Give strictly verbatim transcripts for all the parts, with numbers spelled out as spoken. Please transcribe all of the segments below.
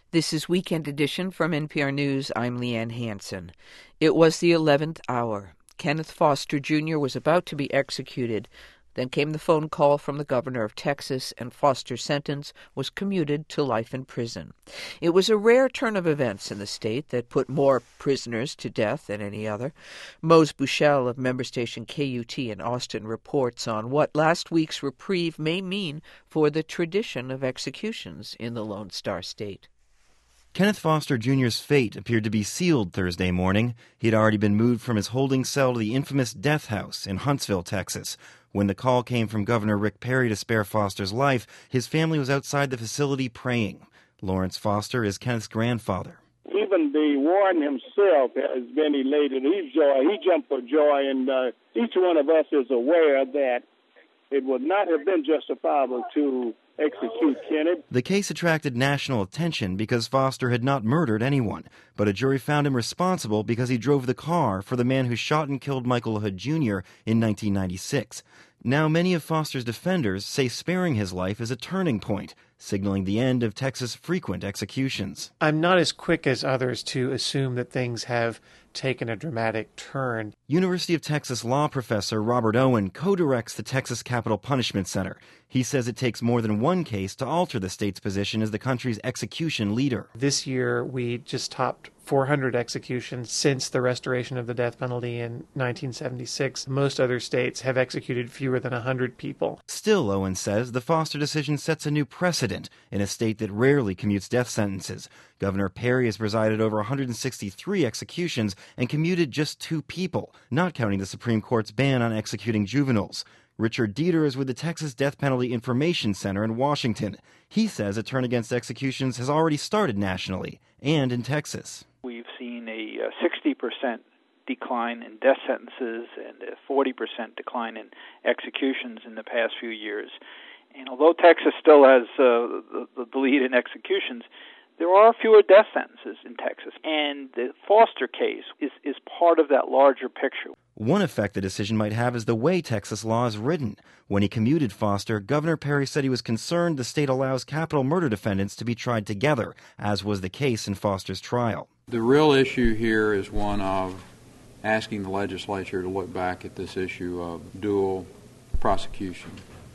This is Weekend Edition from N P R News. I'm Leanne Hansen. It was the eleventh hour. Kenneth Foster Junior was about to be executed. Then came the phone call from the governor of Texas, and Foster's sentence was commuted to life in prison. It was a rare turn of events in the state that put more prisoners to death than any other. Mose Buchel of member station K U T in Austin reports on what last week's reprieve may mean for the tradition of executions in the Lone Star State. Kenneth Foster Junior's fate appeared to be sealed Thursday morning. He had already been moved from his holding cell to the infamous death house in Huntsville, Texas. When the call came from Governor Rick Perry to spare Foster's life, his family was outside the facility praying. Lawrence Foster is Kenneth's grandfather. Even the warden himself has been elated. He's joy. He jumped for joy, and uh, each one of us is aware that it would not have been justifiable to execute Kenneth. The case attracted national attention because Foster had not murdered anyone, but a jury found him responsible because he drove the car for the man who shot and killed Michael Hood Junior in nineteen ninety-six. Now, many of Foster's defenders say sparing his life is a turning point, signaling the end of Texas' frequent executions. I'm not as quick as others to assume that things have taken a dramatic turn. University of Texas law professor Robert Owen co-directs the Texas Capital Punishment Center. He says it takes more than one case to alter the state's position as the country's execution leader. This year, we just topped four hundred executions since the restoration of the death penalty in nineteen seventy-six. Most other states have executed fewer than one hundred people. Still, Owen says, the Foster decision sets a new precedent in a state that rarely commutes death sentences. Governor Perry has presided over one hundred sixty-three executions and commuted just two people, not counting the Supreme Court's ban on executing juveniles. Richard Dieter is with the Texas Death Penalty Information Center in Washington. He says a turn against executions has already started nationally and in Texas. We've seen a sixty percent decline in death sentences and a forty percent decline in executions in the past few years. And although Texas still has uh, the, the lead in executions, there are fewer death sentences in Texas. And the Foster case is, is part of that larger picture. One effect the decision might have is the way Texas law is written. When he commuted Foster, Governor Perry said he was concerned the state allows capital murder defendants to be tried together, as was the case in Foster's trial. The real issue here is one of asking the legislature to look back at this issue of dual prosecution.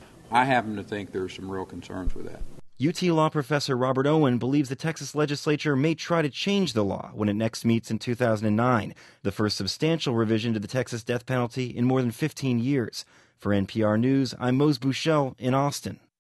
I happen to think there are some real concerns with that. U T law professor Robert Owen believes the Texas legislature may try to change the law when it next meets in two thousand nine, the first substantial revision to the Texas death penalty in more than fifteen years. For N P R News, I'm Mose Buchel in Austin.